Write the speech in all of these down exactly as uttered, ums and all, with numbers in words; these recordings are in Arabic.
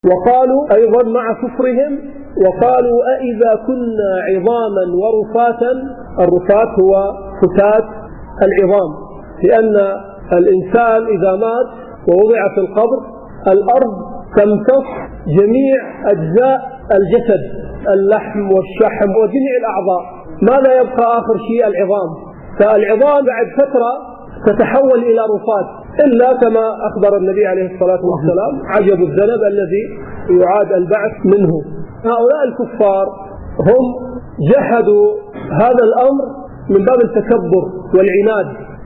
وقالوا أيضا مع كفرهم، وقالوا أإذا كنا عظاما ورفاتا. الرفات هو فتات العظام، لأن الإنسان إذا مات ووضع في القبر الأرض تمتص جميع أجزاء الجسد، اللحم والشحم وجميع الأعضاء، ماذا يبقى آخر شيء؟ العظام. فالعظام بعد فترة تتحول إلى رفات، إلا كما أخبر النبي عليه الصلاة والسلام عجب الذنب الذي يعاد البعث منه. هؤلاء الكفار هم جحدوا هذا الأمر من باب التكبر والعناد،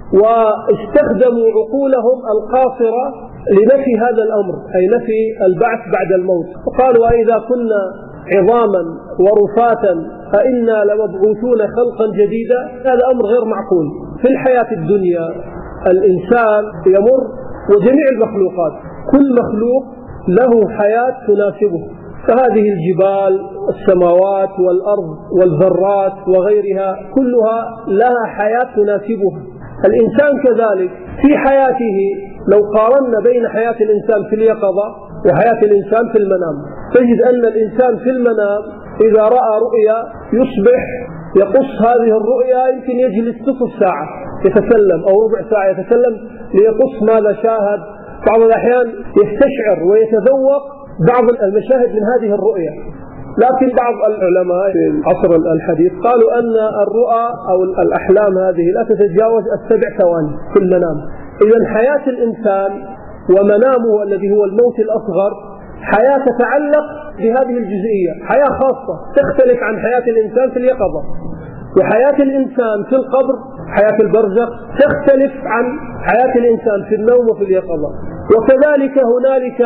واستخدموا عقولهم القاصرة لنفي هذا الأمر، أي نفي البعث بعد الموت. وقالوا أئذا كنا عظاما ورفاتا أئنا لمبعوثون خلقا جديدا. هذا أمر غير معقول. في الحياة الدنيا الإنسان يمر وجميع المخلوقات، كل مخلوق له حياة تناسبه، فهذه الجبال السماوات والأرض والذرات وغيرها كلها لها حياة تناسبها. الإنسان كذلك في حياته، لو قارنا بين حياة الإنسان في اليقظة وحياة الإنسان في المنام، تجد أن الإنسان في المنام إذا رأى رؤيا يصبح يقص هذه الرؤيا، يمكن يجلس نصف ساعة يتكلم أو ربع ساعة يتكلم ليقص ماذا شاهد. بعض الأحيان يستشعر ويتذوق بعض المشاهد من هذه الرؤيا. لكن بعض العلماء في العصر الحديث قالوا أن الرؤى أو الأحلام هذه لا تتجاوز السبع ثواني في المنام. إذن حياة الإنسان ومنامه الذي هو الموت الأصغر حياة تتعلق بهذه الجزئية، حياة خاصة تختلف عن حياة الإنسان في اليقظة. وحياة الإنسان في القبر، حياة البرزخ، تختلف عن حياة الإنسان في النوم وفي اليقظة. وكذلك هنالك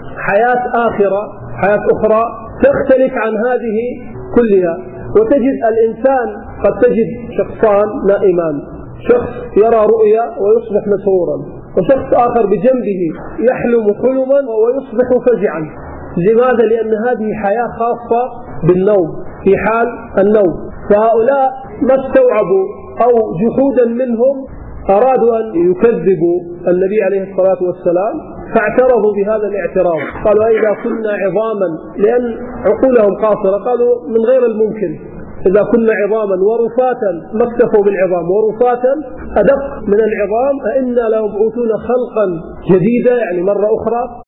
حياة آخرة، حياة أخرى تختلف عن هذه كلها. وتجد الإنسان قد تجد شخصان نائمان، شخص يرى رؤيا ويصبح مسرورا، وشخص آخر بجنبه يحلم حلما ويصبح فزعا. لماذا؟ لأن هذه حياة خاصة بالنوم في حال النوم. فهؤلاء ما استوعبوا أو جحودا منهم أرادوا أن يكذبوا النبي عليه الصلاة والسلام، فاعترضوا بهذا الاعتراض. قالوا إذا كنا عظاما، لأن عقولهم قاصرة، قالوا من غير الممكن. إذا كنا عظاما ورفاتا، ما اكتفوا بالعظام، ورفاتا أدق من العظام، أئنا لمبعوثون خلقا جديدا، يعني مرة أخرى.